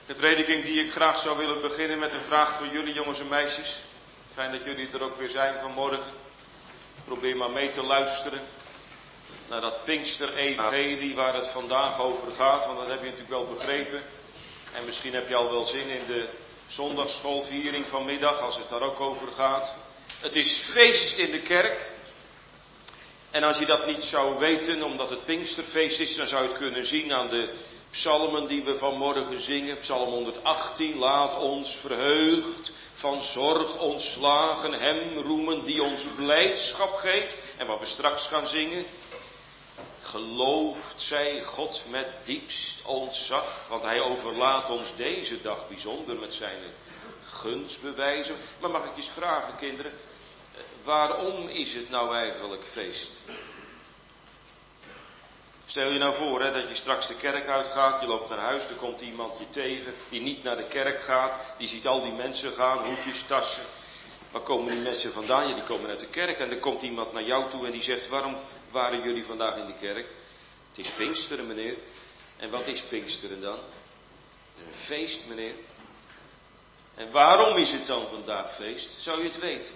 De prediking die ik graag zou willen beginnen met een vraag voor jullie jongens en meisjes. Fijn dat jullie er ook weer zijn vanmorgen. Probeer maar mee te luisteren naar dat Pinkster-evangelie waar het vandaag over gaat. Want dat heb je natuurlijk wel begrepen. En misschien heb je al wel zin in de zondagsschoolviering vanmiddag als het daar ook over gaat. Het is feest in de kerk. En als je dat niet zou weten omdat het Pinksterfeest is, dan zou je het kunnen zien aan de psalmen die we vanmorgen zingen. Psalm 118, laat ons verheugd van zorg ontslagen hem roemen die ons blijdschap geeft. En wat we straks gaan zingen. Gelooft zij God met diepst ontzag, want hij overlaat ons deze dag bijzonder met zijn gunstbewijzen. Maar mag ik eens vragen, kinderen, waarom is het nou eigenlijk feest? Stel je nou voor dat je straks de kerk uitgaat, je loopt naar huis, er komt iemand je tegen die niet naar de kerk gaat, die ziet al die mensen gaan, hoedjes, tassen. Waar komen die mensen vandaan? Ja, die komen uit de kerk en er komt iemand naar jou toe en die zegt, waarom waren jullie vandaag in de kerk? Het is Pinksteren, meneer. En wat is Pinksteren dan? Een feest, meneer. En waarom is het dan vandaag feest? Zou je het weten?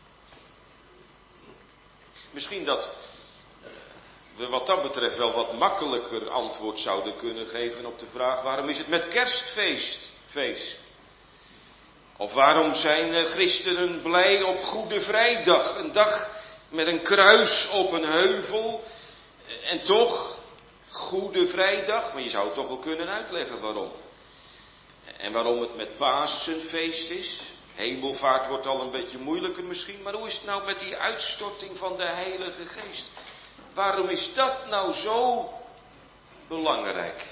Misschien dat we wat dat betreft wel wat makkelijker antwoord zouden kunnen geven op de vraag, waarom is het met kerstfeest feest? Of waarom zijn christenen blij op Goede Vrijdag, een dag met een kruis op een heuvel en toch Goede Vrijdag, maar je zou het toch wel kunnen uitleggen waarom. En waarom het met Pasen feest is. Hemelvaart wordt al een beetje moeilijker misschien, maar hoe is het nou met die uitstorting van de Heilige Geest? Waarom is dat nou zo belangrijk?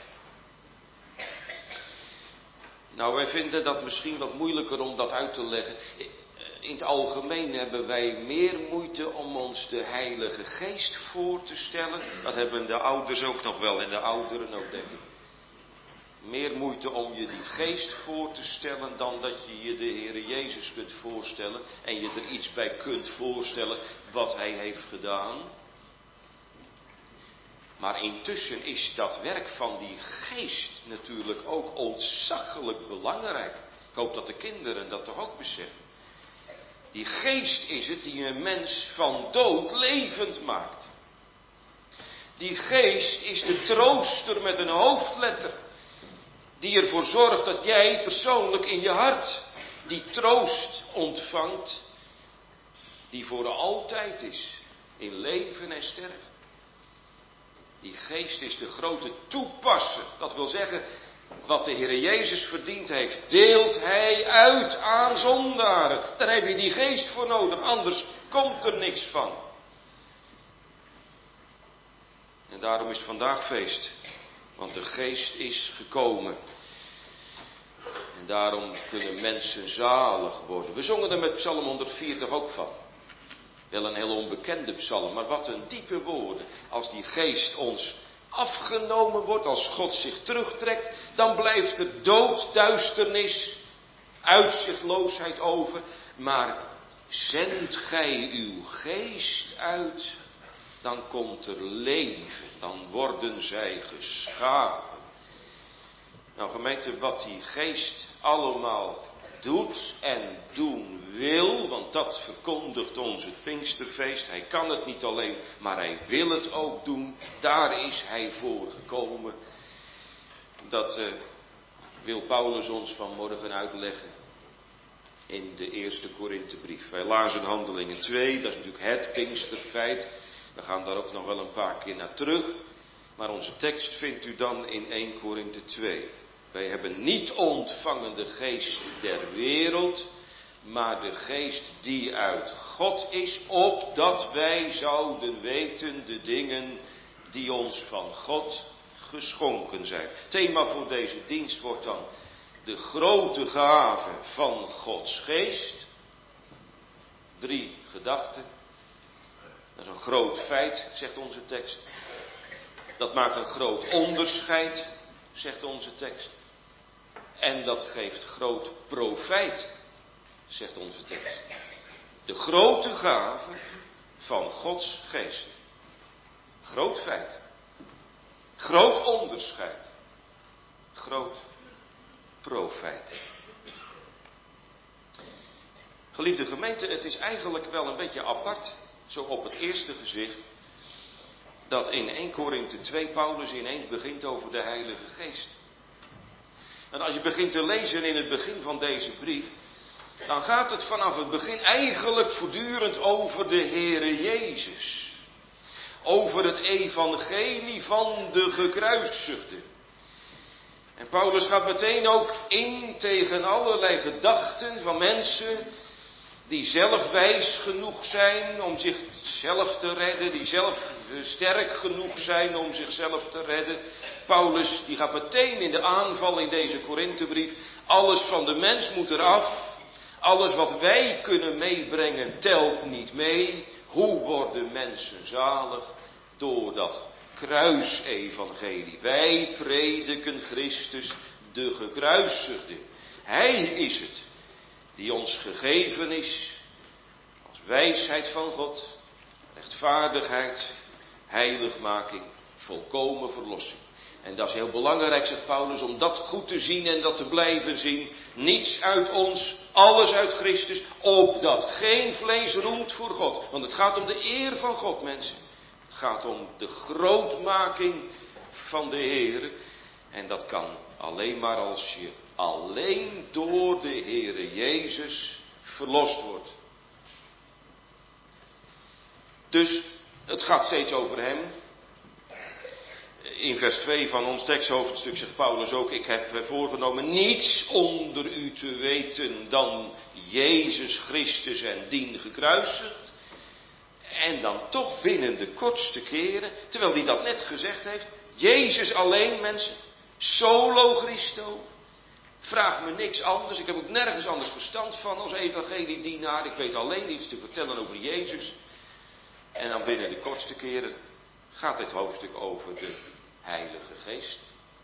Nou, wij vinden dat misschien wat moeilijker om dat uit te leggen. In het algemeen hebben wij meer moeite om ons de Heilige Geest voor te stellen. Dat hebben de ouders ook nog wel en de ouderen ook, denk ik. Meer moeite om je die geest voor te stellen dan dat je je de Heere Jezus kunt voorstellen. En je er iets bij kunt voorstellen wat hij heeft gedaan. Maar intussen is dat werk van die geest natuurlijk ook ontzaglijk belangrijk. Ik hoop dat de kinderen dat toch ook beseffen. Die geest is het die een mens van dood levend maakt. Die geest is de trooster met een hoofdletter. Die ervoor zorgt dat jij persoonlijk in je hart die troost ontvangt. Die voor altijd is. In leven en sterven. Die geest is de grote toepasser. Dat wil zeggen, wat de Heer Jezus verdiend heeft, deelt hij uit aan zondaren. Daar heb je die geest voor nodig, anders komt er niks van. En daarom is het vandaag feest. Want de geest is gekomen. En daarom kunnen mensen zalig worden. We zongen er met Psalm 104 toch ook van. Wel een heel onbekende psalm, maar wat een diepe woorden. Als die geest ons afgenomen wordt, als God zich terugtrekt, dan blijft er dood, duisternis, uitzichtloosheid over. Maar zendt gij uw geest uit, dan komt er leven, dan worden zij geschapen. Nou gemeente, wat die geest allemaal doet en doen wil, want dat verkondigt ons het Pinksterfeest. Hij kan het niet alleen, maar hij wil het ook doen. Daar is hij voor gekomen. Dat wil Paulus ons vanmorgen uitleggen in de eerste Korinthebrief. Wij lazen Handelingen 2, dat is natuurlijk het Pinksterfeit. We gaan daar ook nog wel een paar keer naar terug. Maar onze tekst vindt u dan in 1 Korinthe 2. Wij hebben niet ontvangen de geest der wereld, maar de geest die uit God is, opdat wij zouden weten de dingen die ons van God geschonken zijn. Thema voor deze dienst wordt dan de grote gave van Gods geest. 3 gedachten. Dat is een groot feit, zegt onze tekst. Dat maakt een groot onderscheid, zegt onze tekst. En dat geeft groot profijt, zegt onze tekst. De grote gave van Gods geest. Groot feit. Groot onderscheid. Groot profijt. Geliefde gemeente, het is eigenlijk wel een beetje apart, zo op het eerste gezicht, dat in 1 Korinthe 2 Paulus ineens begint over de Heilige Geest. En als je begint te lezen in het begin van deze brief, dan gaat het vanaf het begin eigenlijk voortdurend over de Heere Jezus. Over het evangelie van de gekruisigde. En Paulus gaat meteen ook in tegen allerlei gedachten van mensen die zelf wijs genoeg zijn om zichzelf te redden, die zelf sterk genoeg zijn om zichzelf te redden. Paulus die gaat meteen in de aanval in deze Korinthebrief. Alles van de mens moet eraf. Alles wat wij kunnen meebrengen telt niet mee. Hoe worden mensen zalig? Door dat kruisevangelie. Wij prediken Christus de gekruisigde. Hij is het die ons gegeven is als wijsheid van God, rechtvaardigheid, heiligmaking, volkomen verlossing. En dat is heel belangrijk, zegt Paulus, om dat goed te zien en dat te blijven zien. Niets uit ons, alles uit Christus, opdat geen vlees roemt voor God. Want het gaat om de eer van God, mensen. Het gaat om de grootmaking van de Heer. En dat kan alleen maar als je alleen door de Heere Jezus verlost wordt. Dus het gaat steeds over hem. In vers 2 van ons teksthoofdstuk zegt Paulus ook: ik heb voorgenomen niets onder u te weten dan Jezus Christus en dien gekruisigd. En dan toch binnen de kortste keren, terwijl hij dat net gezegd heeft, Jezus alleen, mensen, solo Christo. Vraag me niks anders, ik heb ook nergens anders verstand van als evangeliedienaar. Ik weet alleen iets te vertellen over Jezus. En dan binnen de kortste keren gaat dit hoofdstuk over de Heilige Geest.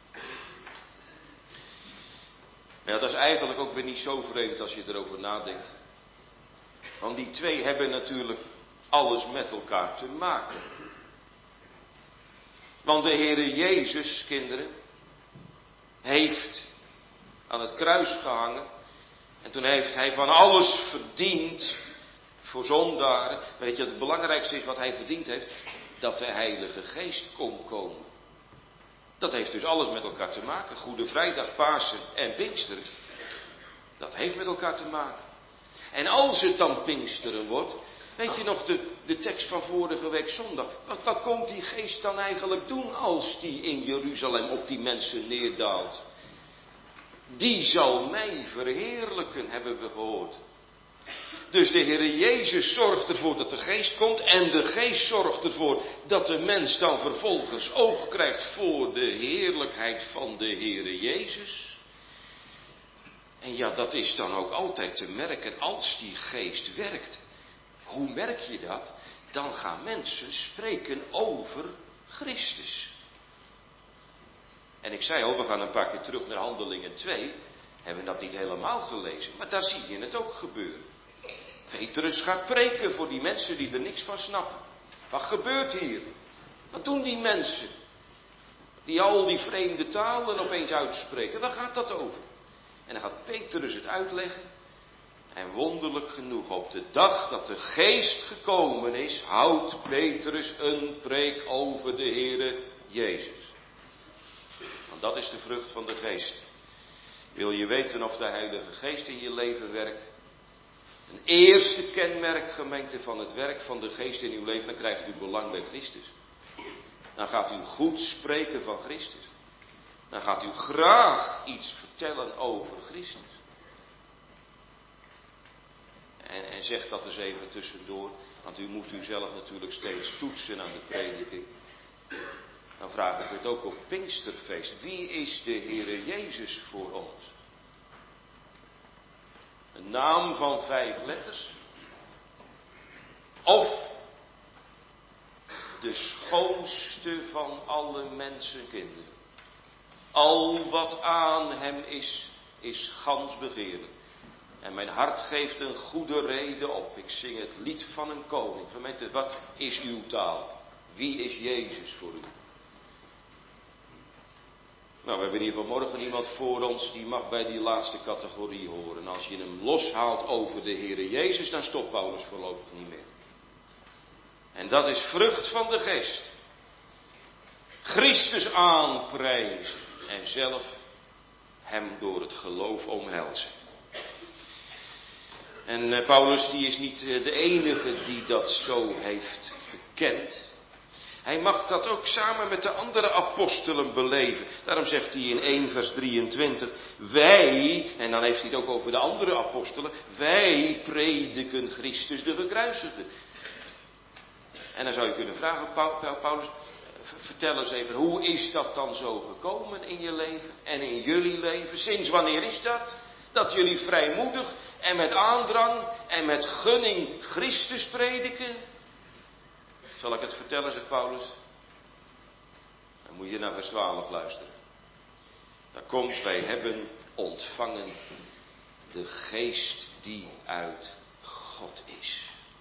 Ja, dat is eigenlijk ook weer niet zo vreemd als je erover nadenkt. Want die twee hebben natuurlijk alles met elkaar te maken. Want de Heere Jezus, kinderen, heeft aan het kruis gehangen. En toen heeft hij van alles verdiend voor zondaren. Weet je, het belangrijkste is wat hij verdiend heeft: dat de Heilige Geest kon komen. Dat heeft dus alles met elkaar te maken. Goede Vrijdag, Pasen en Pinksteren. Dat heeft met elkaar te maken. En als het dan Pinksteren wordt, weet je nog de tekst van vorige week zondag. Wat komt die Geest dan eigenlijk doen als die in Jeruzalem op die mensen neerdaalt? Die zal mij verheerlijken, hebben we gehoord. Dus de Heere Jezus zorgt ervoor dat de Geest komt. En de Geest zorgt ervoor dat de mens dan vervolgens oog krijgt voor de heerlijkheid van de Heere Jezus. En ja, dat is dan ook altijd te merken als die Geest werkt. Hoe merk je dat? Dan gaan mensen spreken over Christus. En ik zei al, we gaan een paar keer terug naar Handelingen 2. Hebben dat niet helemaal gelezen, maar daar zie je het ook gebeuren. Petrus gaat preken voor die mensen die er niks van snappen. Wat gebeurt hier? Wat doen die mensen? Die al die vreemde talen opeens uitspreken. Waar gaat dat over? En dan gaat Petrus het uitleggen. En wonderlijk genoeg, op de dag dat de Geest gekomen is, houdt Petrus een preek over de Heere Jezus. Want dat is de vrucht van de Geest. Wil je weten of de Heilige Geest in je leven werkt? Een eerste kenmerk, gemeente, van het werk van de Geest in uw leven, dan krijgt u belang bij Christus. Dan gaat u goed spreken van Christus. Dan gaat u graag iets vertellen over Christus. En zeg dat eens even tussendoor, want u moet u zelf natuurlijk steeds toetsen aan de prediking. Dan vraag ik het ook op Pinksterfeest. Wie is de Heere Jezus voor ons? Een naam van 5 letters? Of de schoonste van alle mensenkinderen? Al wat aan hem is gans begeerlijk. En mijn hart geeft een goede reden op. Ik zing het lied van een koning. Gemeente, wat is uw taal? Wie is Jezus voor u? Nou, we hebben in ieder geval morgen iemand voor ons die mag bij die laatste categorie horen. Als je hem loshaalt over de Heere Jezus, dan stopt Paulus voorlopig niet meer. En dat is vrucht van de geest. Christus aanprijzen en zelf hem door het geloof omhelzen. En Paulus die is niet de enige die dat zo heeft gekend. Hij mag dat ook samen met de andere apostelen beleven. Daarom zegt hij in 1 vers 23, wij, en dan heeft hij het ook over de andere apostelen, wij prediken Christus de gekruisigde. En dan zou je kunnen vragen, Paulus, vertel eens even, hoe is dat dan zo gekomen in je leven en in jullie leven? Sinds wanneer is dat? Dat jullie vrijmoedig en met aandrang en met gunning Christus prediken? Zal ik het vertellen, zegt Paulus? Dan moet je naar vers 12 luisteren. Daar komt, wij hebben ontvangen de geest die uit God is.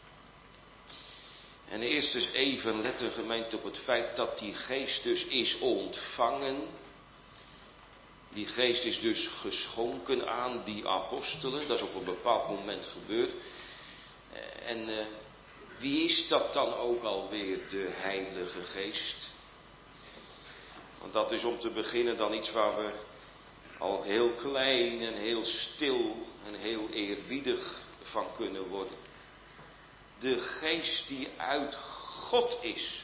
En eerst eens even letten, gemeente, op het feit dat die geest dus is ontvangen. Die geest is dus geschonken aan die apostelen. Dat is op een bepaald moment gebeurd. En wie is dat dan ook alweer, de Heilige Geest? Want dat is om te beginnen dan iets waar we al heel klein en heel stil en heel eerbiedig van kunnen worden. De Geest die uit God is.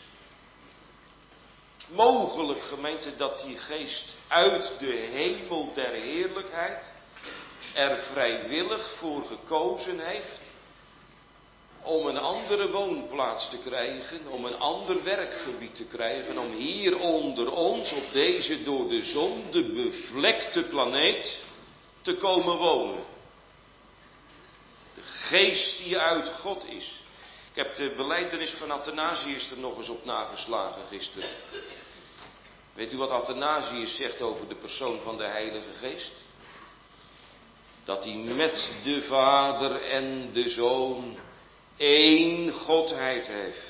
Mogelijk, gemeente, dat die Geest uit de hemel der heerlijkheid er vrijwillig voor gekozen heeft om een andere woonplaats te krijgen, om een ander werkgebied te krijgen, om hier onder ons op deze door de zonde bevlekte planeet te komen wonen. De Geest die uit God is. Ik heb de belijdenis van Athanasius er nog eens op nageslagen gisteren. Weet u wat Athanasius zegt over de persoon van de Heilige Geest? Dat hij met de Vader en de Zoon één Godheid heeft.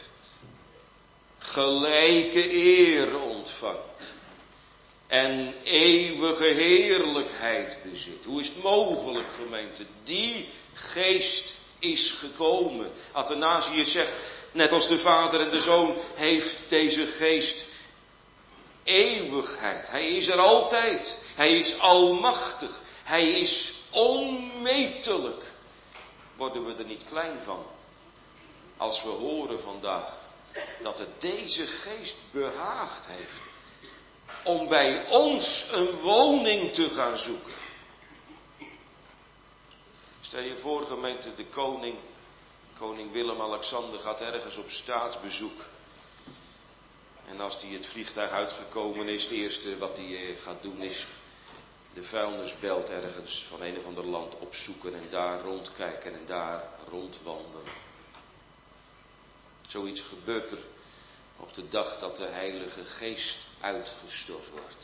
Gelijke eer ontvangt. En eeuwige heerlijkheid bezit. Hoe is het mogelijk, gemeente? Die Geest is gekomen. Athanasius zegt, net als de Vader en de Zoon heeft deze Geest eeuwigheid. Hij is er altijd. Hij is almachtig. Hij is onmetelijk. Worden we er niet klein van? Als we horen vandaag dat het deze Geest behaagd heeft om bij ons een woning te gaan zoeken. Stel je voor, gemeente, de koning Willem-Alexander gaat ergens op staatsbezoek. En als hij het vliegtuig uitgekomen is, het eerste wat hij gaat doen is de vuilnisbelt ergens van een of ander land opzoeken en daar rondkijken en daar rondwandelen. Zoiets gebeurt er op de dag dat de Heilige Geest uitgestort wordt.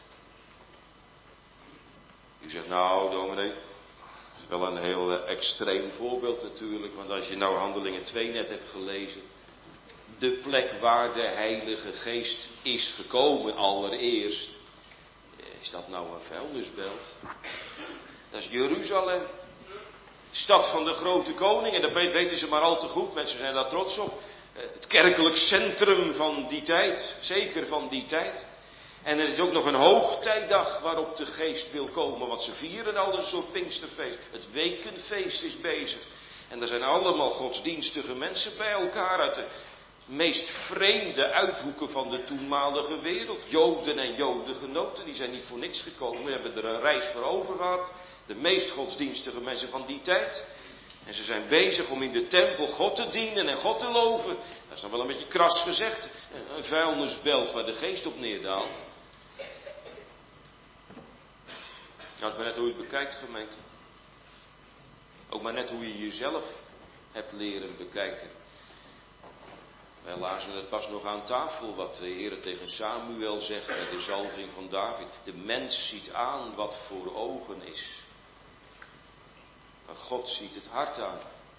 U zegt, nou dominee, dat is wel een heel extreem voorbeeld natuurlijk, want als je nou Handelingen 2 net hebt gelezen, de plek waar de Heilige Geest is gekomen allereerst, is dat nou een vuilnisbelt? Dat is Jeruzalem, stad van de grote koning, en dat weten ze maar al te goed, mensen zijn daar trots op. Het kerkelijk centrum van die tijd, zeker van die tijd. En er is ook nog een hoogtijdag waarop de Geest wil komen, want ze vieren al een soort Pinksterfeest. Het wekenfeest is bezig. En er zijn allemaal godsdienstige mensen bij elkaar uit de meest vreemde uithoeken van de toenmalige wereld. Joden en jodengenoten, die zijn niet voor niks gekomen, hebben er een reis voor over gehad. De meest godsdienstige mensen van die tijd. En ze zijn bezig om in de tempel God te dienen en God te loven. Dat is dan wel een beetje kras gezegd. Een vuilnisbelt waar de Geest op neerdaalt. Nou, is maar net hoe je het bekijkt, gemeente. Ook maar net hoe je jezelf hebt leren bekijken. Wij lazen het pas nog aan tafel wat de Heer tegen Samuel zegt bij de zalving van David. De mens ziet aan wat voor ogen is. Maar God ziet het hart aan.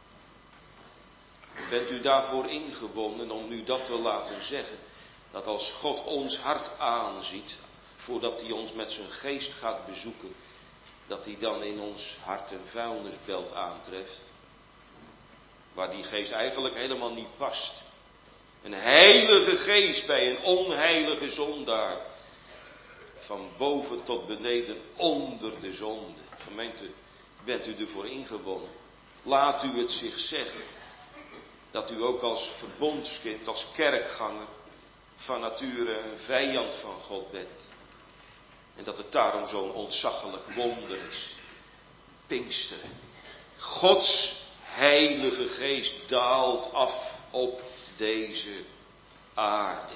Bent u daarvoor ingebonden om nu dat te laten zeggen? Dat als God ons hart aanziet, voordat hij ons met zijn geest gaat bezoeken, dat hij dan in ons hart een vuilnisbelt aantreft, waar die geest eigenlijk helemaal niet past. Een heilige geest bij een onheilige zondaar, van boven tot beneden onder de zonde. Gemeente, bent u ervoor ingewonnen? Laat u het zich zeggen, dat u ook als verbondskind, als kerkganger, van nature een vijand van God bent. En dat het daarom zo'n ontzaglijk wonder is. Pinksteren. Gods heilige geest daalt af op deze aarde.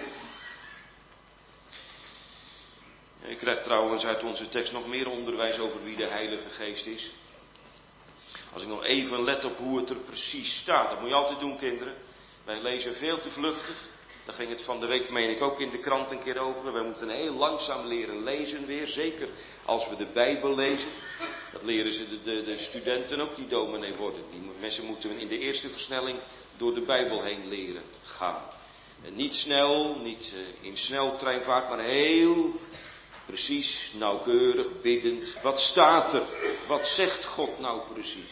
Ik krijg trouwens uit onze tekst nog meer onderwijs over wie de Heilige Geest is. Als ik nog even let op hoe het er precies staat. Dat moet je altijd doen, kinderen. Wij lezen veel te vluchtig. Daar ging het van de week, meen ik, ook in de krant een keer over. Wij moeten heel langzaam leren lezen weer. Zeker als we de Bijbel lezen. Dat leren ze de studenten ook die dominee worden. Die mensen moeten in de eerste versnelling door de Bijbel heen leren gaan. En niet snel, niet in sneltreinvaart, maar heel precies, nauwkeurig, biddend. Wat staat er? Wat zegt God nou precies?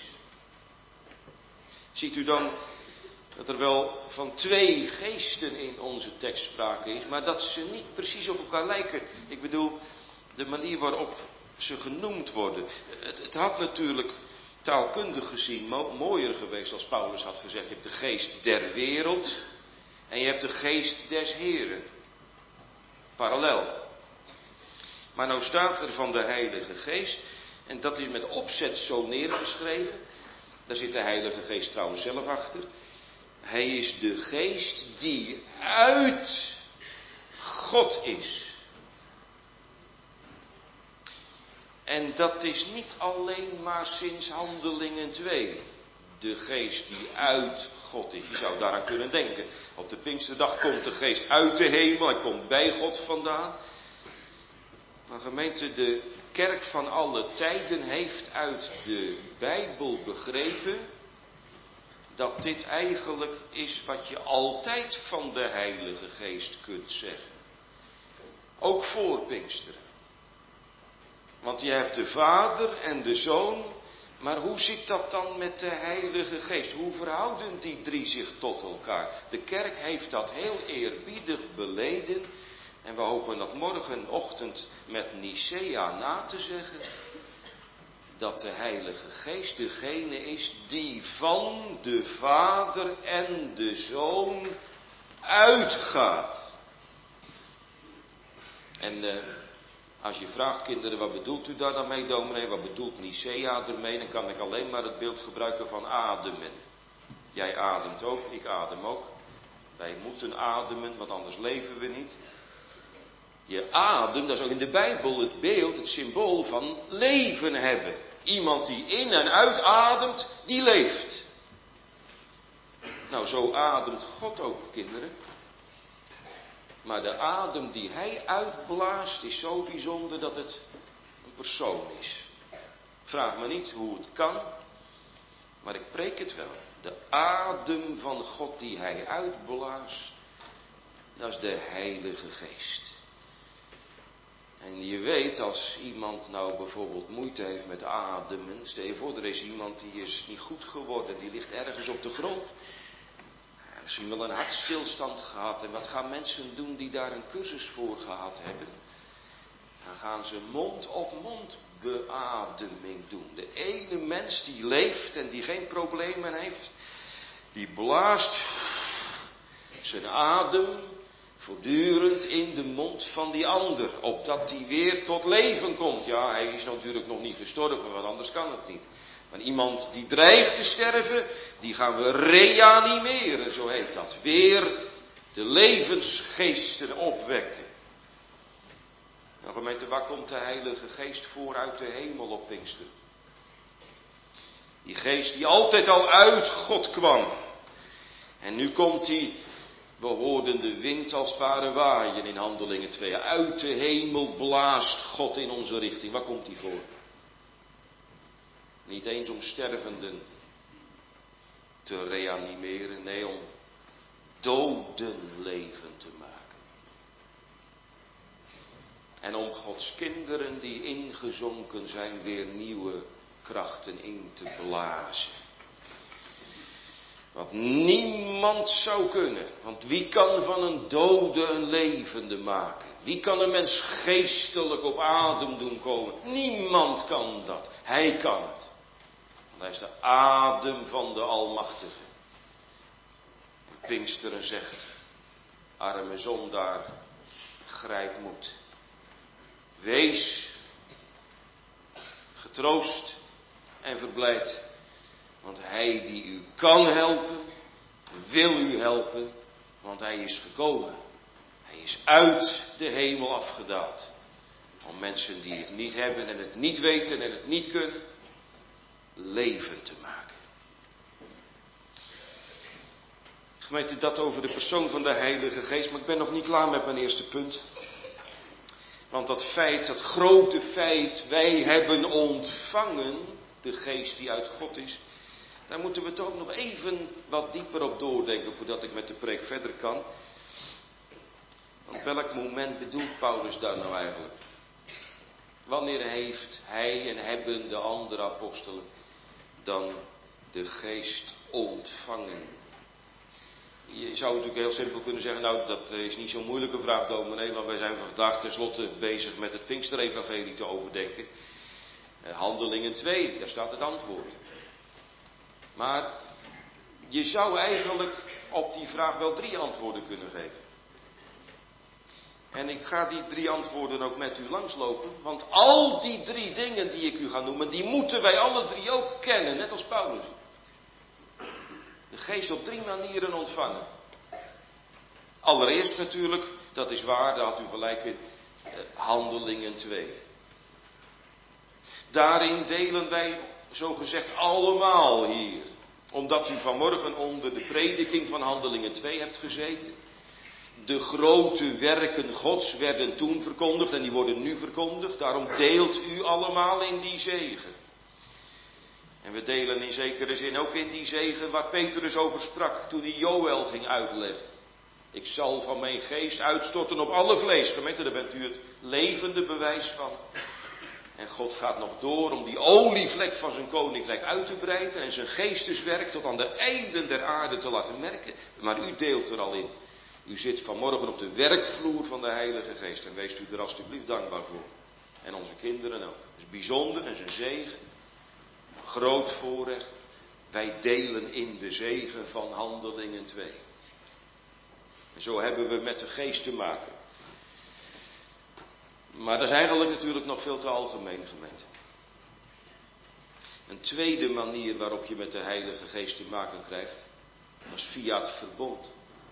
Ziet u dan dat er wel van twee geesten in onze tekst sprake is, maar dat ze niet precies op elkaar lijken. Ik bedoel, de manier waarop ze genoemd worden. Het had natuurlijk taalkundig gezien mooier geweest als Paulus had gezegd: je hebt de geest der wereld en je hebt de geest des Heren. Parallel. Maar nou staat er van de Heilige Geest, en dat is met opzet zo neergeschreven. Daar zit de Heilige Geest trouwens zelf achter. Hij is de geest die uit God is. En dat is niet alleen maar sinds Handelingen 2. De geest die uit God is. Je zou daaraan kunnen denken. Op de Pinksterdag komt de geest uit de hemel. Hij komt bij God vandaan. Maar gemeente, de kerk van alle tijden heeft uit de Bijbel begrepen dat dit eigenlijk is wat je altijd van de Heilige Geest kunt zeggen. Ook voor Pinksteren. Want je hebt de Vader en de Zoon, maar hoe zit dat dan met de Heilige Geest? Hoe verhouden die drie zich tot elkaar? De kerk heeft dat heel eerbiedig beleden. En we hopen dat morgenochtend met Nicea na te zeggen dat de Heilige Geest degene is die van de Vader en de Zoon uitgaat. En als je vraagt, kinderen, wat bedoelt u daar dan mee, dominee? Wat bedoelt Nicea ermee? Dan kan ik alleen maar het beeld gebruiken van ademen. Jij ademt ook, ik adem ook. Wij moeten ademen, want anders leven we niet. Je adem, dat is ook in de Bijbel het beeld, het symbool van leven hebben. Iemand die in en uitademt, die leeft. Nou, zo ademt God ook, kinderen. Maar de adem die hij uitblaast is zo bijzonder dat het een persoon is. Vraag me niet hoe het kan, maar ik preek het wel. De adem van God die hij uitblaast, dat is de Heilige Geest. En je weet, als iemand nou bijvoorbeeld moeite heeft met ademen, stel je voor, er is iemand die is niet goed geworden, die ligt ergens op de grond. Misschien wel een hartstilstand gehad. En wat gaan mensen doen die daar een cursus voor gehad hebben? Dan gaan ze mond-op-mond beademing doen. De ene mens die leeft en die geen problemen heeft, die blaast zijn adem voortdurend in de mond van die ander, opdat die weer tot leven komt. Ja, hij is natuurlijk nog niet gestorven, want anders kan het niet. Maar iemand die dreigt te sterven, die gaan we reanimeren, zo heet dat. Weer de levensgeesten opwekken. Nou gemeente, waar komt de Heilige Geest voor uit de hemel op Pinkster? Die geest die altijd al uit God kwam. En nu komt hij, we hoorden de wind als het ware waaien in Handelingen 2. Uit de hemel blaast God in onze richting. Waar komt hij voor? Niet eens om stervenden te reanimeren, nee, om doden levend te maken. En om Gods kinderen die ingezonken zijn weer nieuwe krachten in te blazen. Wat niemand zou kunnen. Want wie kan van een dode een levende maken? Wie kan een mens geestelijk op adem doen komen? Niemand kan dat. Hij kan het. Want hij is de adem van de Almachtige. Pinksteren zegt, arme zondaar, grijp moed. Wees getroost en verblijd. Want hij die u kan helpen, wil u helpen, want hij is gekomen. Hij is uit de hemel afgedaald. Om mensen die het niet hebben en het niet weten en het niet kunnen, levend te maken. Gemeente, dat over de persoon van de Heilige Geest, maar ik ben nog niet klaar met mijn eerste punt. Want dat feit, dat grote feit, wij hebben ontvangen de Geest die uit God is. Daar moeten we het ook nog even wat dieper op doordenken voordat ik met de preek verder kan. Want welk moment bedoelt Paulus daar nou eigenlijk? Wanneer heeft hij en hebben de andere apostelen dan de Geest ontvangen? Je zou natuurlijk heel simpel kunnen zeggen, nou dat is niet zo'n moeilijke vraag, dominee, want wij zijn vandaag tenslotte bezig met het Pinksterevangelie te overdenken. Handelingen 2, daar staat het antwoord. Maar je zou eigenlijk op die vraag wel 3 antwoorden kunnen geven. En ik ga die 3 antwoorden ook met u langslopen, want al die 3 dingen die ik u ga noemen, die moeten wij alle 3 ook kennen, net als Paulus. De Geest op 3 manieren ontvangen. Allereerst natuurlijk, dat is waar, daar had u gelijk in, Handelingen 2. Daarin delen wij zogezegd allemaal hier. Omdat u vanmorgen onder de prediking van Handelingen 2 hebt gezeten. De grote werken Gods werden toen verkondigd en die worden nu verkondigd. Daarom deelt u allemaal in die zegen. En we delen in zekere zin ook in die zegen waar Petrus over sprak toen hij Joël ging uitleggen. Ik zal van mijn geest uitstorten op alle vlees. Gemeente, daar bent u het levende bewijs van. En God gaat nog door om die olievlek van zijn koninkrijk uit te breiden en zijn geesteswerk tot aan de einden der aarde te laten merken. Maar u deelt er al in. U zit vanmorgen op de werkvloer van de Heilige Geest en wees u er alstublieft dankbaar voor. En onze kinderen ook. Het is bijzonder en zijn zegen. Groot voorrecht. Wij delen in de zegen van Handelingen 2. En zo hebben we met de Geest te maken. Maar dat is eigenlijk natuurlijk nog veel te algemeen, gemeente. Een tweede manier waarop je met de Heilige Geest te maken krijgt, dat is via het verbond.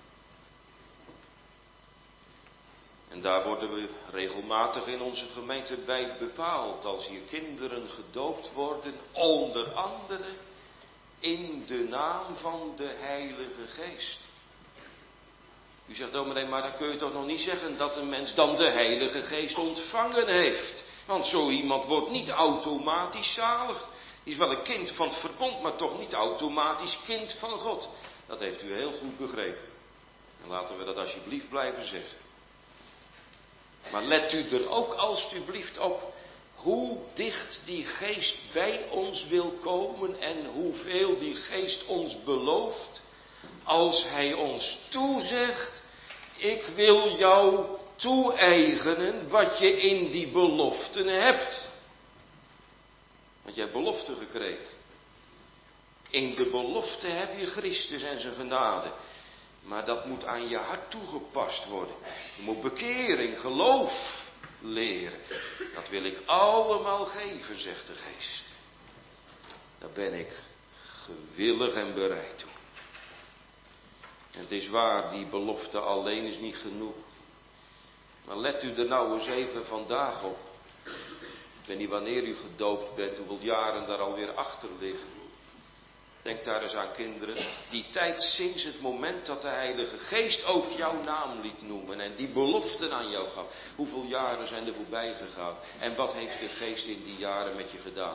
En daar worden we regelmatig in onze gemeente bij bepaald, als hier kinderen gedoopt worden, onder andere in de naam van de Heilige Geest. U zegt, dominee, maar dan kun je toch nog niet zeggen dat een mens dan de Heilige Geest ontvangen heeft. Want zo iemand wordt niet automatisch zalig. Die is wel een kind van het verbond, maar toch niet automatisch kind van God. Dat heeft u heel goed begrepen. En laten we dat alsjeblieft blijven zeggen. Maar let u er ook alsjeblieft op hoe dicht die Geest bij ons wil komen en hoeveel die Geest ons belooft. Als hij ons toezegt, ik wil jou toe-eigenen wat je in die beloften hebt. Want je hebt beloften gekregen. In de belofte heb je Christus en zijn genade. Maar dat moet aan je hart toegepast worden. Je moet bekering, geloof leren. Dat wil ik allemaal geven, zegt de Geest. Daar ben ik gewillig en bereid toe. En het is waar, die belofte alleen is niet genoeg. Maar let u er nou eens even vandaag op. Ik weet niet wanneer u gedoopt bent, hoeveel jaren daar alweer achter liggen. Denk daar eens aan, kinderen. Die tijd sinds het moment dat de Heilige Geest ook jouw naam liet noemen en die beloften aan jou gaf. Hoeveel jaren zijn er voorbij gegaan? En wat heeft de Geest in die jaren met je gedaan?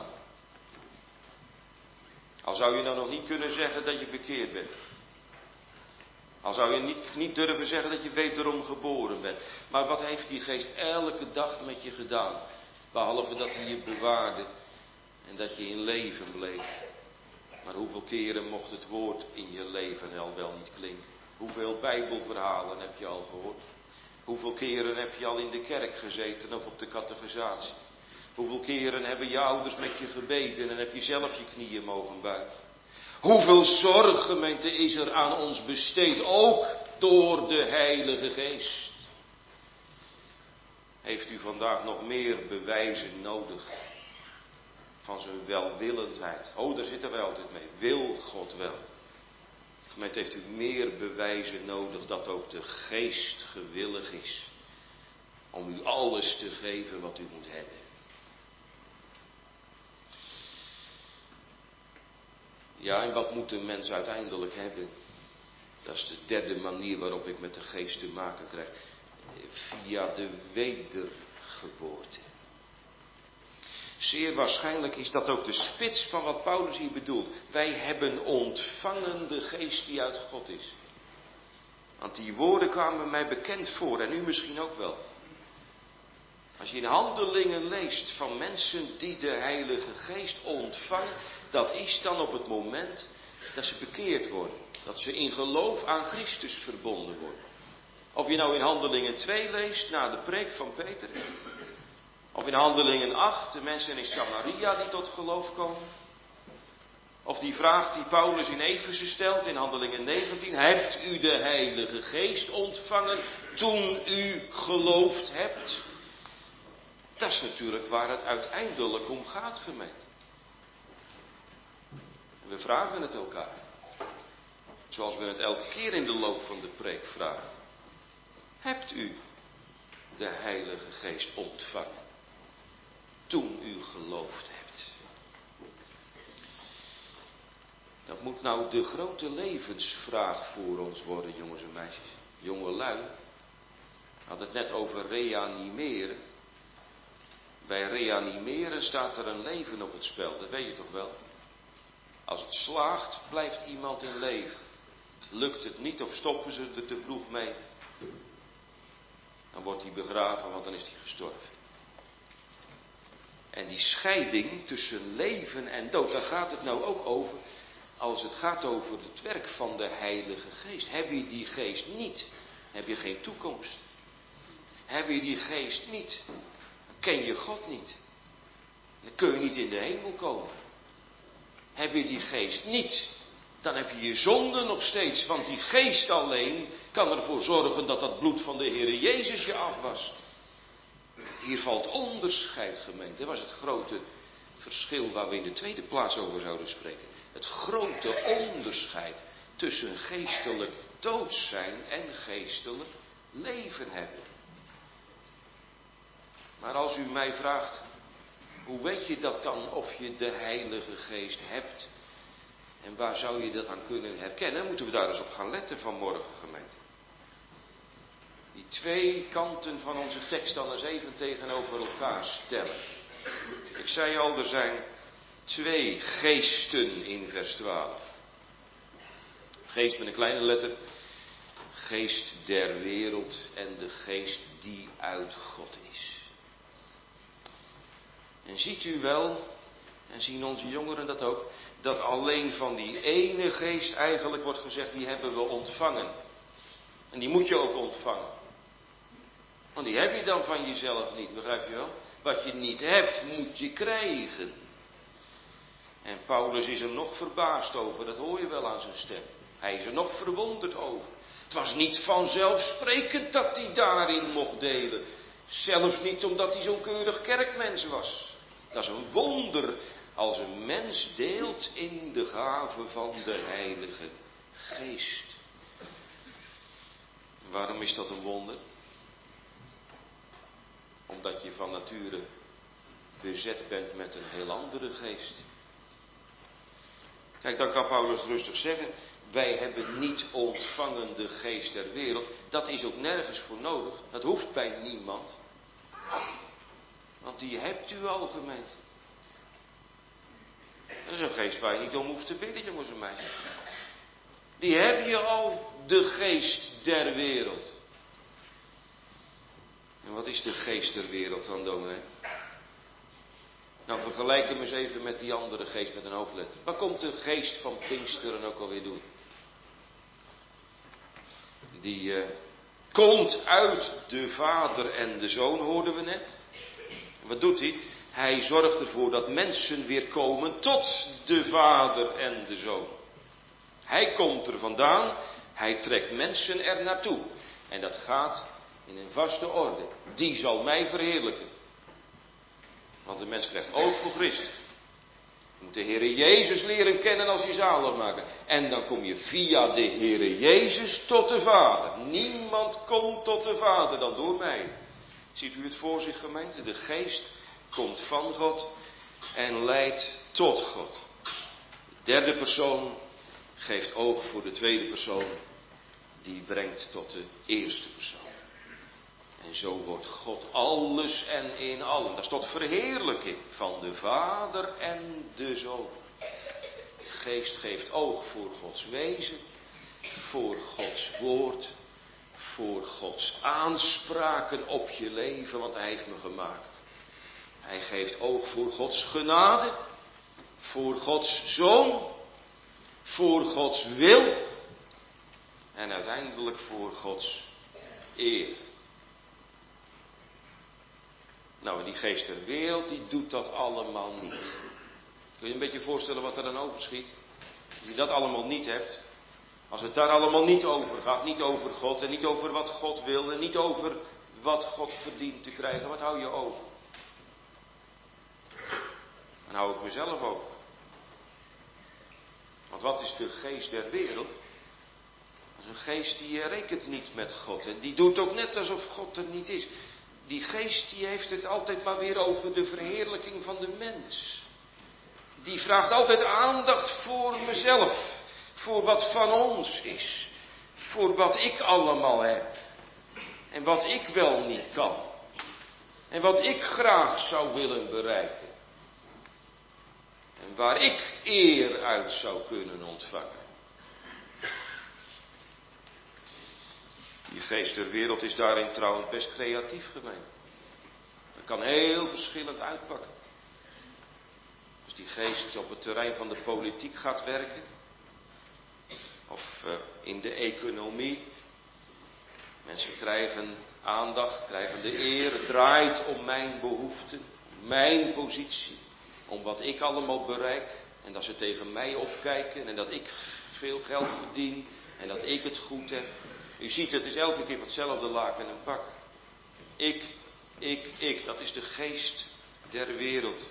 Al zou je nou nog niet kunnen zeggen dat je bekeerd bent. Al zou je niet durven zeggen dat je wederom geboren bent. Maar wat heeft die geest elke dag met je gedaan? Behalve dat hij je bewaarde en dat je in leven bleef. Maar hoeveel keren mocht het woord in je leven al wel niet klinken? Hoeveel bijbelverhalen heb je al gehoord? Hoeveel keren heb je al in de kerk gezeten of op de catechisatie? Hoeveel keren hebben je ouders met je gebeden en heb je zelf je knieën mogen buigen? Hoeveel zorg, gemeente, is er aan ons besteed, ook door de Heilige Geest? Heeft u vandaag nog meer bewijzen nodig van zijn welwillendheid? Oh, daar zitten wij altijd mee. Wil God wel? Gemeente, heeft u meer bewijzen nodig dat ook de Geest gewillig is om u alles te geven wat u moet hebben? Ja, en wat moet een mens uiteindelijk hebben? Dat is de derde manier waarop ik met de Geest te maken krijg. Via de wedergeboorte. Zeer waarschijnlijk is dat ook de spits van wat Paulus hier bedoelt. Wij hebben ontvangen de Geest die uit God is. Want die woorden kwamen mij bekend voor en u misschien ook wel. Als je in Handelingen leest van mensen die de Heilige Geest ontvangen, dat is dan op het moment dat ze bekeerd worden. Dat ze in geloof aan Christus verbonden worden. Of je nou in Handelingen 2 leest, na de preek van Peter. Of in Handelingen 8, de mensen in Samaria die tot geloof komen. Of die vraag die Paulus in Efeze stelt in Handelingen 19. Hebt u de Heilige Geest ontvangen toen u geloofd hebt? Dat is natuurlijk waar het uiteindelijk om gaat, gemeente. We vragen het elkaar. Zoals we het elke keer in de loop van de preek vragen. Hebt u de Heilige Geest ontvangen toen u geloofd hebt? Dat moet nou de grote levensvraag voor ons worden, jongens en meisjes. Jongelui, we hadden het net over reanimeren. Bij reanimeren staat er een leven op het spel, dat weet je toch wel? Als het slaagt, blijft iemand in leven. Lukt het niet of stoppen ze er te vroeg mee, dan wordt hij begraven, want dan is hij gestorven. En die scheiding tussen leven en dood, daar gaat het nou ook over. Als het gaat over het werk van de Heilige Geest. Heb je die Geest niet, heb je geen toekomst. Heb je die Geest niet, dan ken je God niet. Dan kun je niet in de hemel komen. Heb je die Geest niet, dan heb je je zonde nog steeds. Want die Geest alleen kan ervoor zorgen dat dat bloed van de Heere Jezus je afwast. Hier valt onderscheid, gemeente. Dat was het grote verschil waar we in de tweede plaats over zouden spreken. Het grote onderscheid tussen geestelijk dood zijn en geestelijk leven hebben. Maar als u mij vraagt, hoe weet je dat dan of je de Heilige Geest hebt? En waar zou je dat aan kunnen herkennen? Moeten we daar eens op gaan letten vanmorgen, gemeente. Die twee kanten van onze tekst dan eens even tegenover elkaar stellen. Ik zei al, er zijn twee geesten in vers 12. Geest met een kleine letter. Geest der wereld en de geest die uit God is. En ziet u wel, en zien onze jongeren dat ook, dat alleen van die ene geest eigenlijk wordt gezegd, die hebben we ontvangen. En die moet je ook ontvangen. Want die heb je dan van jezelf niet, begrijp je wel? Wat je niet hebt, moet je krijgen. En Paulus is er nog verbaasd over, dat hoor je wel aan zijn stem. Hij is er nog verwonderd over. Het was niet vanzelfsprekend dat hij daarin mocht delen. Zelfs niet omdat hij zo'n keurig kerkmens was. Dat is een wonder als een mens deelt in de gave van de Heilige Geest. Waarom is dat een wonder? Omdat je van nature bezet bent met een heel andere geest. Kijk, dan kan Paulus rustig zeggen, wij hebben niet ontvangen de geest der wereld. Dat is ook nergens voor nodig. Dat hoeft bij niemand. Want die hebt u al, gemeente. Dat is een geest waar je niet om hoeft te bidden, jongens en meisjes. Die heb je al, de geest der wereld. En wat is de geest der wereld dan, dominee? Nou, vergelijk hem eens even met die andere geest met een hoofdletter. Wat komt de geest van Pinksteren ook alweer doen? Die komt uit de Vader en de Zoon, hoorden we net. En wat doet hij? Hij zorgt ervoor dat mensen weer komen tot de Vader en de Zoon. Hij komt er vandaan, hij trekt mensen er naartoe. En dat gaat in een vaste orde. Die zal mij verheerlijken. Want de mens krijgt oog voor Christus. Je moet de Heere Jezus leren kennen als je zaligmaker. En dan kom je via de Heere Jezus tot de Vader. Niemand komt tot de Vader dan door mij. Ziet u het voor zich, gemeente? De geest komt van God en leidt tot God. De derde persoon geeft oog voor de tweede persoon. Die brengt tot de eerste persoon. En zo wordt God alles en in allen. Dat is tot verheerlijking van de Vader en de Zoon. De geest geeft oog voor Gods wezen, voor Gods woord, voor Gods aanspraken op je leven, want Hij heeft me gemaakt. Hij geeft oog voor Gods genade, voor Gods Zoon, voor Gods wil en uiteindelijk voor Gods eer. Nou, en die geest der wereld, die doet dat allemaal niet. Kun je een beetje voorstellen wat er dan overschiet? Als je dat allemaal niet hebt, als het daar allemaal niet over gaat, niet over God en niet over wat God wil en niet over wat God verdient te krijgen, wat hou je over? Dan hou ik mezelf over. Want wat is de geest der wereld? Dat is een geest die rekent niet met God en die doet ook net alsof God er niet is. Die geest die heeft het altijd maar weer over de verheerlijking van de mens. Die vraagt altijd aandacht voor mezelf. Voor wat van ons is. Voor wat ik allemaal heb. En wat ik wel niet kan. En wat ik graag zou willen bereiken. En waar ik eer uit zou kunnen ontvangen. Die geest der wereld is daarin trouwens best creatief gemeen. Dat kan heel verschillend uitpakken. Als die geest op het terrein van de politiek gaat werken. Of in de economie. Mensen krijgen aandacht, krijgen de eer. Het draait om mijn behoeften, om mijn positie. Om wat ik allemaal bereik. En dat ze tegen mij opkijken. En dat ik veel geld verdien. En dat ik het goed heb. U ziet, het is elke keer hetzelfde laken en pak. Ik. Dat is de geest der wereld.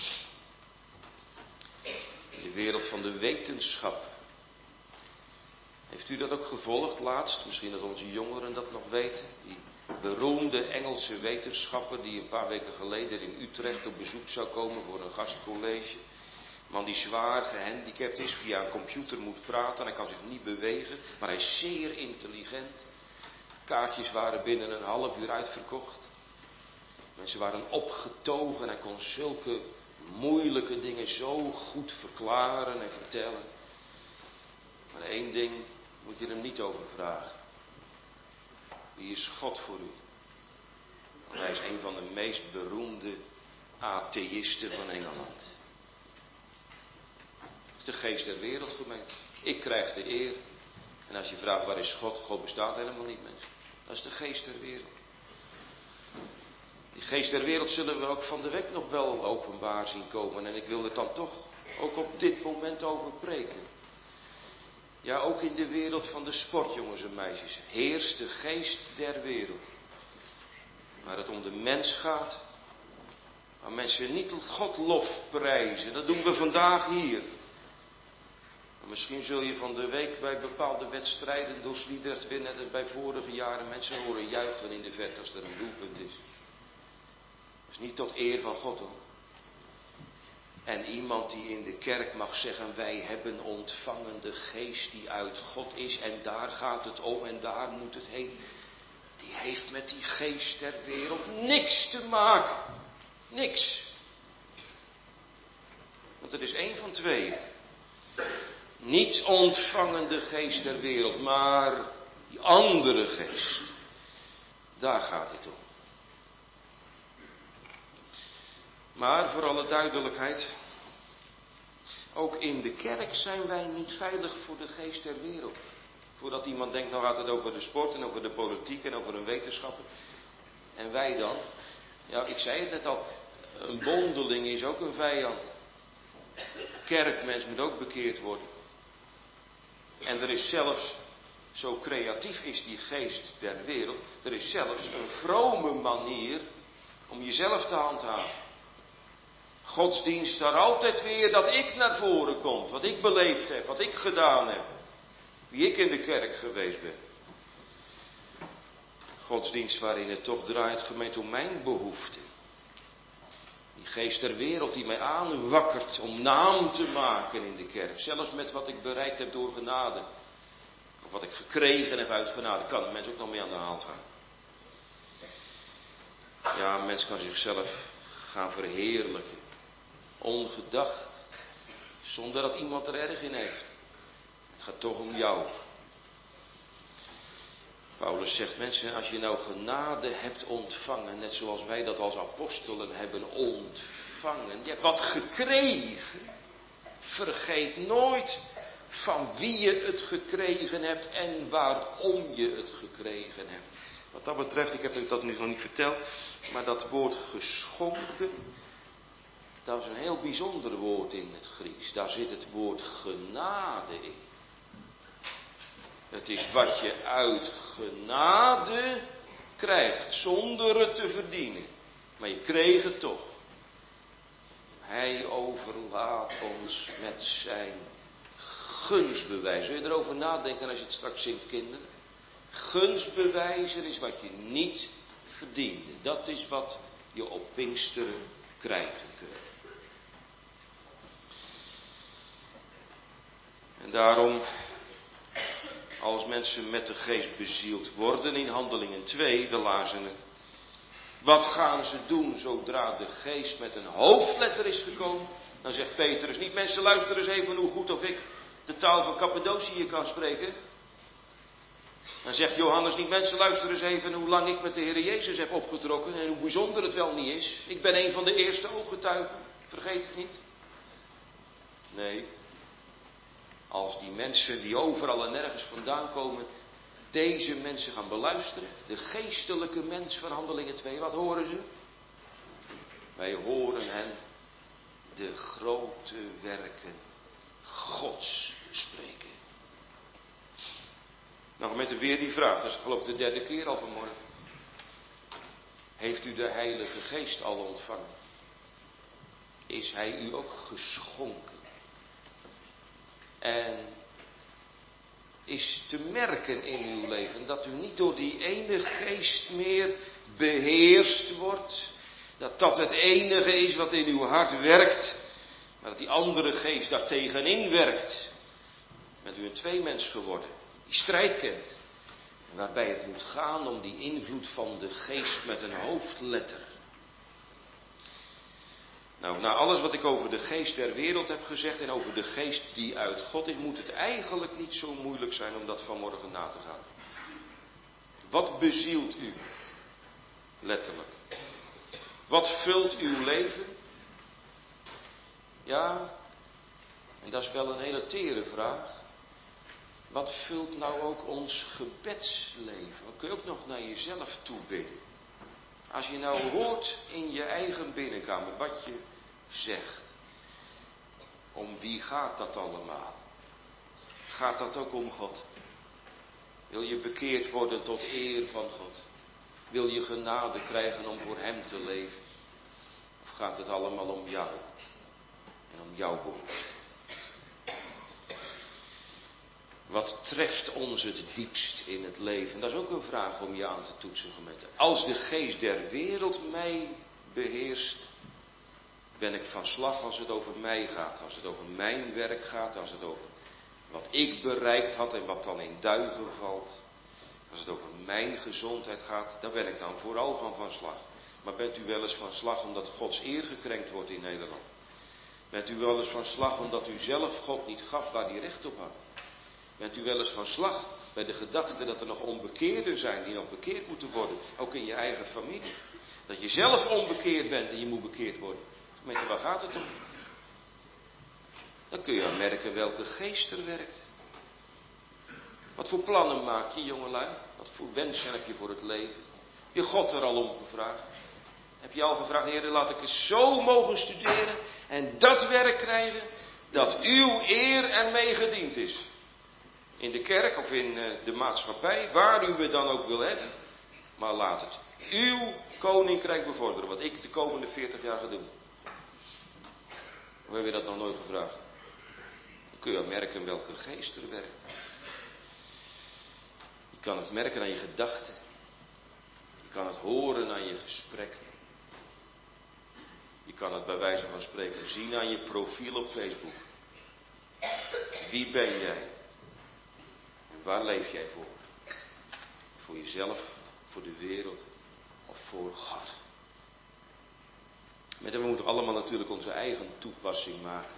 De wereld van de wetenschap. Heeft u dat ook gevolgd laatst? Misschien dat onze jongeren dat nog weten. Die beroemde Engelse wetenschapper die een paar weken geleden in Utrecht op bezoek zou komen voor een gastcollege. Man die zwaar gehandicapt is, via een computer moet praten. Hij kan zich niet bewegen, maar hij is zeer intelligent. Kaartjes waren binnen een half uur uitverkocht. Mensen waren opgetogen. Hij kon zulke moeilijke dingen zo goed verklaren en vertellen. Maar één ding moet je hem niet over vragen. Wie is God voor u? Want hij is een van de meest beroemde atheïsten van Engeland. Dat is de geest der wereld, gemeente. Ik krijg de eer. En als je vraagt waar is God? God bestaat helemaal niet, mensen. Dat is de geest der wereld. Die geest der wereld zullen we ook van de week nog wel openbaar zien komen. En ik wil er dan toch ook op dit moment over preken. Ja, ook in de wereld van de sport, jongens en meisjes. Heerst de geest der wereld. Waar het om de mens gaat. Waar mensen niet God lof prijzen. Dat doen we vandaag hier. Maar misschien zul je van de week bij bepaalde wedstrijden door Sliedrecht weer net als bij vorige jaren mensen horen juichen in de verte als er een doelpunt is. Dat is niet tot eer van God, hoor. En iemand die in de kerk mag zeggen, wij hebben ontvangen de geest die uit God is en daar gaat het om en daar moet het heen. Die heeft met die geest der wereld niks te maken. Niks. Want er is één van twee. niet ontvangen de geest der wereld, maar die andere geest. Daar gaat het om. Maar voor alle duidelijkheid, ook in de kerk zijn wij niet veilig voor de geest der wereld. Voordat iemand denkt, nou gaat het over de sport en over de politiek en over een wetenschapper. En wij dan? Ja, ik zei het net al, een bondeling is ook een vijand. Kerkmens moet ook bekeerd worden. En er is zelfs, zo creatief is die geest der wereld, er is zelfs een vrome manier om jezelf te handhaven. Godsdienst daar altijd weer dat ik naar voren kom, wat ik beleefd heb, wat ik gedaan heb, wie ik in de kerk geweest ben. Godsdienst waarin het toch draait, gemeente, om mijn behoeften. Die geest der wereld die mij aanwakkert om naam te maken in de kerk. Zelfs met wat ik bereikt heb door genade. Of wat ik gekregen heb uit genade. Kan een mens ook nog mee aan de haal gaan. Ja, een mens kan zichzelf gaan verheerlijken. Ongedacht. Zonder dat iemand er erg in heeft. Het gaat toch om jou. Paulus zegt, mensen, als je nou genade hebt ontvangen, net zoals wij dat als apostelen hebben ontvangen, je hebt wat gekregen, vergeet nooit van wie je het gekregen hebt en waarom je het gekregen hebt. Wat dat betreft, ik heb u dat nu nog niet verteld, maar dat woord geschonken, dat is een heel bijzonder woord in het Grieks. Daar zit het woord genade in. Het is wat je uit genade krijgt, zonder het te verdienen. Maar je kreeg het toch. Hij overlaat ons met zijn gunstbewijs. Zul je erover nadenken als je het straks zingt, kinderen? Gunstbewijzen is wat je niet verdiende. Dat is wat je op Pinksteren krijgen kunt. En daarom, als mensen met de geest bezield worden, in Handelingen 2, we lazen het. Wat gaan ze doen zodra de geest met een hoofdletter is gekomen? Dan zegt Petrus niet, mensen luisteren eens even hoe goed of ik de taal van Cappadocië kan spreken. Dan zegt Johannes niet, mensen luisteren eens even hoe lang ik met de Heer Jezus heb opgetrokken en hoe bijzonder het wel niet is. Ik ben een van de eerste ooggetuigen, vergeet het niet. Nee. Als die mensen die overal en nergens vandaan komen, deze mensen gaan beluisteren, de geestelijke mens van Handelingen 2, wat horen ze? Wij horen hen de grote werken Gods spreken. Nou, met weer die vraag, dat is geloof ik de derde keer al vanmorgen. Heeft u de Heilige Geest al ontvangen? Is Hij u ook geschonken? En is te merken in uw leven dat u niet door die ene geest meer beheerst wordt. Dat dat het enige is wat in uw hart werkt. Maar dat die andere geest daar tegenin werkt. Bent u een tweemens geworden. Die strijd kent. En waarbij het moet gaan om die invloed van de geest met een hoofdletter. Nou, na alles wat ik over de geest der wereld heb gezegd en over de geest die uit God is, moet het eigenlijk niet zo moeilijk zijn om dat vanmorgen na te gaan. Wat bezielt u? Letterlijk. Wat vult uw leven? Ja, en dat is wel een hele tere vraag. Wat vult nou ook ons gebedsleven? Dan kun je ook nog naar jezelf toe bidden. Als je nou hoort in je eigen binnenkamer wat je zegt. Om wie gaat dat allemaal? Gaat dat ook om God? Wil je bekeerd worden tot eer van God? Wil je genade krijgen om voor Hem te leven? Of gaat het allemaal om jou? En om jouw behoefte? Wat treft ons het diepst in het leven? Dat is ook een vraag om je aan te toetsen, gemeente. Als de geest der wereld mij beheerst, ben ik van slag als het over mij gaat. Als het over mijn werk gaat, als het over wat ik bereikt had en wat dan in duigen valt. Als het over mijn gezondheid gaat, daar ben ik dan vooral van slag. Maar bent u wel eens van slag omdat Gods eer gekrenkt wordt in Nederland? Bent u wel eens van slag omdat u zelf God niet gaf waar hij recht op had? Bent u wel eens van slag bij de gedachte dat er nog onbekeerden zijn die nog bekeerd moeten worden? Ook in je eigen familie. Dat je zelf onbekeerd bent en je moet bekeerd worden. Gemeente, waar gaat het om? Dan kun je aan merken welke geest er werkt. Wat voor plannen maak je, jongelui? Wat voor wensen heb je voor het leven? Heb je God er al om gevraagd? Heb je al gevraagd, Heer, laat ik eens zo mogen studeren en dat werk krijgen, dat uw eer ermee gediend is. In de kerk of in de maatschappij, waar u me dan ook wil hebben. Maar laat het uw koninkrijk bevorderen, wat ik de komende 40 jaar ga doen. Of heb je dat nog nooit gevraagd? Dan kun je merken welke geest er werkt. Je kan het merken aan je gedachten. Je kan het horen aan je gesprekken. Je kan het bij wijze van spreken zien aan je profiel op Facebook. Wie ben jij? En waar leef jij voor? Voor jezelf, voor de wereld of voor God? We moeten allemaal natuurlijk onze eigen toepassing maken.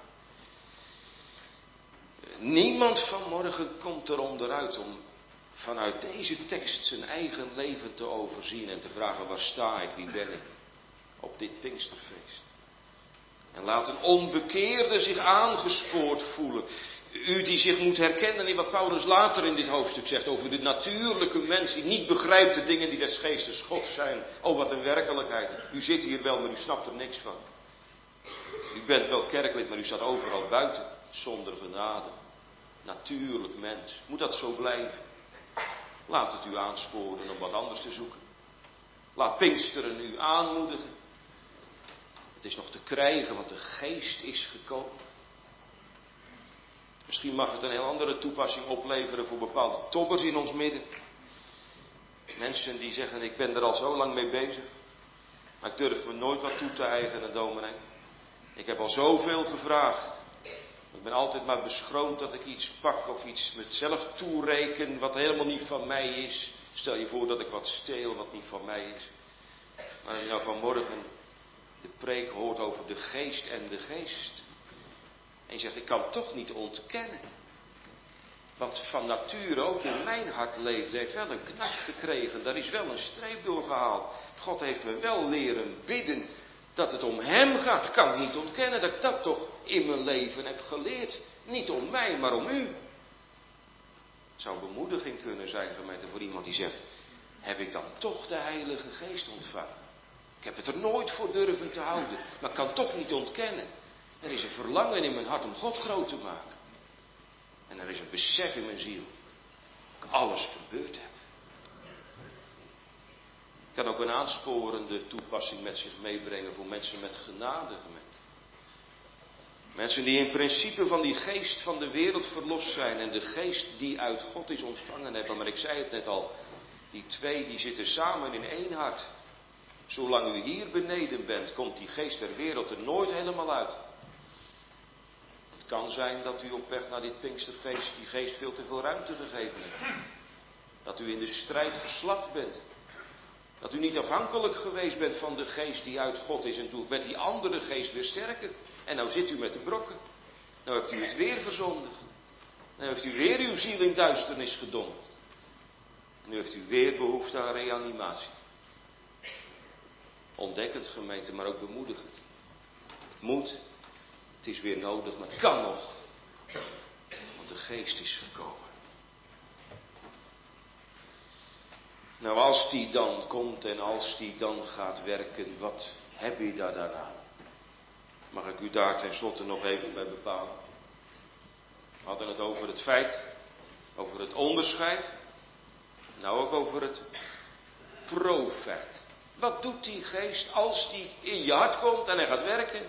Niemand vanmorgen komt er onderuit om vanuit deze tekst zijn eigen leven te overzien en te vragen: waar sta ik, wie ben ik op dit Pinksterfeest? En laat een onbekeerde zich aangespoord voelen. U die zich moet herkennen in wat Paulus later in dit hoofdstuk zegt over de natuurlijke mens die niet begrijpt de dingen die des geestes Gods zijn. Oh, wat een werkelijkheid. U zit hier wel, maar u snapt er niks van. U bent wel kerklid, maar u staat overal buiten, zonder genade. Natuurlijk mens. Moet dat zo blijven? Laat het u aansporen om wat anders te zoeken. Laat Pinksteren u aanmoedigen. Het is nog te krijgen, want de geest is gekomen. Misschien mag het een heel andere toepassing opleveren voor bepaalde toppers in ons midden. Mensen die zeggen: ik ben er al zo lang mee bezig, maar ik durf me nooit wat toe te eigenen, dominee. Ik heb al zoveel gevraagd. Ik ben altijd maar beschroomd dat ik iets pak of iets mezelf toereken wat helemaal niet van mij is. Stel je voor dat ik wat steel wat niet van mij is. Maar als je nou vanmorgen de preek hoort over de geest en de geest. En je zegt: ik kan toch niet ontkennen. Wat van nature ook in mijn hart leeft, heeft wel een knak gekregen. Daar is wel een streep doorgehaald. God heeft me wel leren bidden dat het om hem gaat. Kan ik niet ontkennen dat ik dat toch in mijn leven heb geleerd. Niet om mij, maar om u. Het zou bemoediging kunnen zijn, gemeente, voor iemand die zegt: heb ik dan toch de Heilige Geest ontvangen? Ik heb het er nooit voor durven te houden, maar ik kan toch niet ontkennen. Er is een verlangen in mijn hart om God groot te maken. En er is een besef in mijn ziel dat ik alles verbeurd heb. Het kan ook een aansporende toepassing met zich meebrengen voor mensen met genade, gemeente. Mensen die in principe van die geest van de wereld verlost zijn en de geest die uit God is ontvangen hebben. Maar ik zei het net al, die twee die zitten samen in één hart. Zolang u hier beneden bent, komt die geest der wereld er nooit helemaal uit. Het kan zijn dat u op weg naar dit Pinksterfeest die geest veel te veel ruimte gegeven hebt. Dat u in de strijd verslapt bent. Dat u niet afhankelijk geweest bent van de geest die uit God is. En toen werd die andere geest weer sterker. En nou zit u met de brokken. Nou hebt u het weer verzondigd. Nou heeft u weer uw ziel in duisternis gedompeld. En nu heeft u weer behoefte aan reanimatie. Ontdekkend, gemeente, maar ook bemoedigend. Het moet. Het is weer nodig, maar het kan nog. Want de geest is gekomen. Nou, als die dan komt en als die dan gaat werken, wat heb je daar dan aan? Mag ik u daar tenslotte nog even bij bepalen? We hadden het over het feit, over het onderscheid. Nou ook over het profijt. Wat doet die geest als die in je hart komt en hij gaat werken?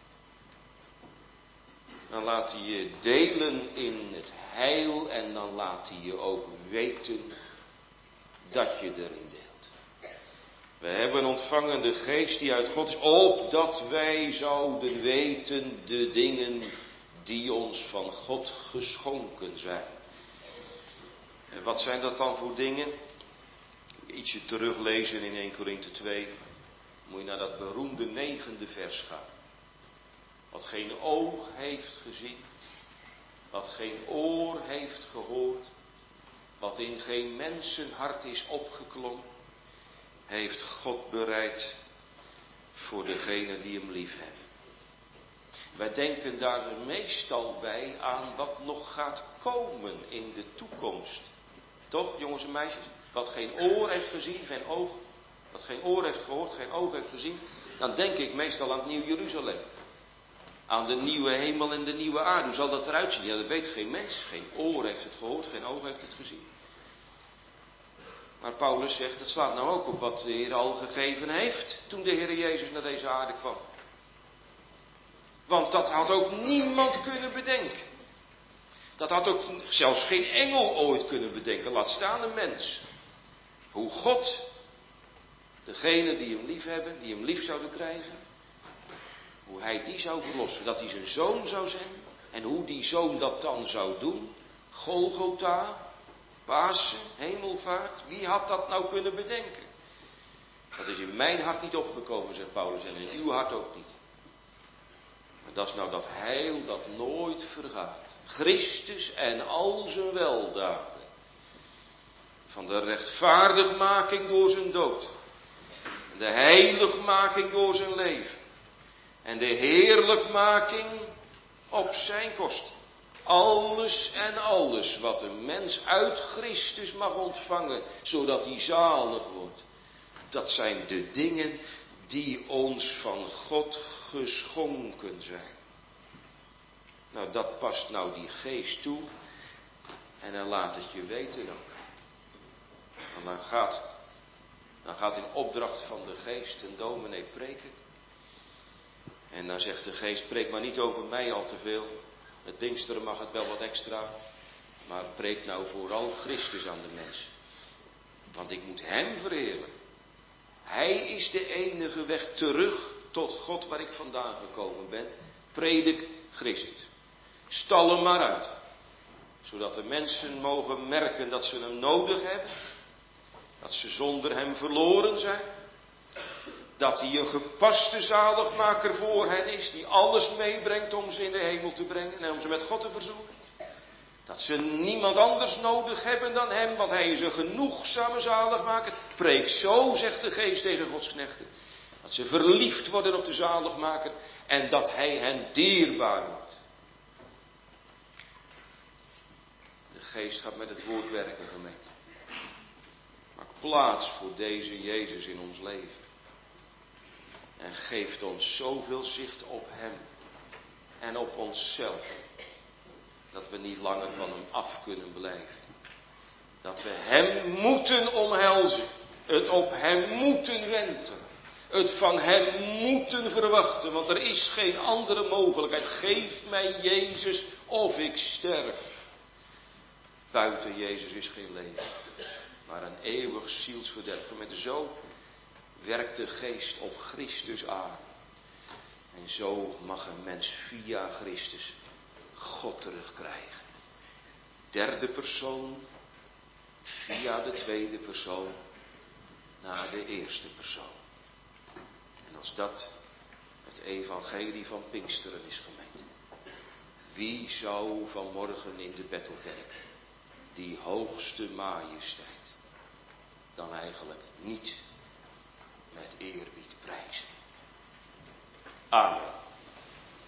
Dan laat hij je delen in het heil en dan laat hij je ook weten dat je erin deelt. We hebben ontvangen de geest die uit God is, opdat wij zouden weten de dingen die ons van God geschonken zijn. En wat zijn dat dan voor dingen? Ietsje teruglezen in 1 Korinthe 2. Moet je naar dat beroemde 9e vers gaan. Wat geen oog heeft gezien, wat geen oor heeft gehoord, wat in geen mensenhart is opgeklommen, heeft God bereid voor degenen die hem lief hebben. Wij denken daar meestal bij aan wat nog gaat komen in de toekomst. Toch, jongens en meisjes? Wat geen oor heeft gezien, geen oog. Wat geen oor heeft gehoord, geen oog heeft gezien. Dan denk ik meestal aan het Nieuw Jeruzalem. Aan de nieuwe hemel en de nieuwe aarde. Hoe zal dat eruit zien? Ja, dat weet geen mens. Geen oor heeft het gehoord, geen oog heeft het gezien. Maar Paulus zegt, dat slaat nou ook op wat de Heer al gegeven heeft toen de Heer Jezus naar deze aarde kwam. Want dat had ook niemand kunnen bedenken. Dat had ook zelfs geen engel ooit kunnen bedenken, laat staan een mens. Hoe God, degene die hem lief hebben, die hem lief zouden krijgen, hoe hij die zou verlossen, dat hij zijn zoon zou zijn. En hoe die zoon dat dan zou doen, Golgotha, Pasen, hemelvaart, wie had dat nou kunnen bedenken? Dat is in mijn hart niet opgekomen, zegt Paulus, en in uw hart ook niet. Maar dat is nou dat heil dat nooit vergaat. Christus en al zijn weldaden. Van de rechtvaardigmaking door zijn dood. En de heiligmaking door zijn leven. En de heerlijkmaking op zijn kosten. Alles en alles wat een mens uit Christus mag ontvangen, zodat hij zalig wordt. Dat zijn de dingen die ons van God geschonken zijn. Nou, dat past nou die geest toe. En hij laat het je weten ook. Want dan gaat in opdracht van de geest een dominee preken. En dan zegt de geest, preek maar niet over mij al te veel. Met Pinksteren mag het wel wat extra. Maar preek nou vooral Christus aan de mens. Want ik moet hem verheerlijken. Hij is de enige weg terug tot God waar ik vandaan gekomen ben. Predik Christus. Stal hem maar uit. Zodat de mensen mogen merken dat ze hem nodig hebben. Dat ze zonder hem verloren zijn. Dat hij een gepaste zaligmaker voor hen is. Die alles meebrengt om ze in de hemel te brengen. En om ze met God te verzoenen. Dat ze niemand anders nodig hebben dan hem. Want hij is een genoegzame zaligmaker. Preek zo, zegt de geest tegen Gods knechten. Dat ze verliefd worden op de zaligmaker. En dat hij hen dierbaar wordt. De geest gaat met het woord werken, gemeente. Maak plaats voor deze Jezus in ons leven. En geeft ons zoveel zicht op hem. En op onszelf. Dat we niet langer van hem af kunnen blijven. Dat we hem moeten omhelzen. Het op hem moeten wentelen. Het van hem moeten verwachten. Want er is geen andere mogelijkheid. Geef mij Jezus of ik sterf. Buiten Jezus is geen leven. Maar een eeuwig zielsverderf. Met zo werkt de geest op Christus aan. En zo mag een mens via Christus God terugkrijgen. Derde persoon via de tweede persoon naar de eerste persoon. En als dat het evangelie van Pinksteren is, gemeente. Wie zou vanmorgen in de Bethelkerk die hoogste majesteit dan eigenlijk niet met eerbied prijzen? Amen.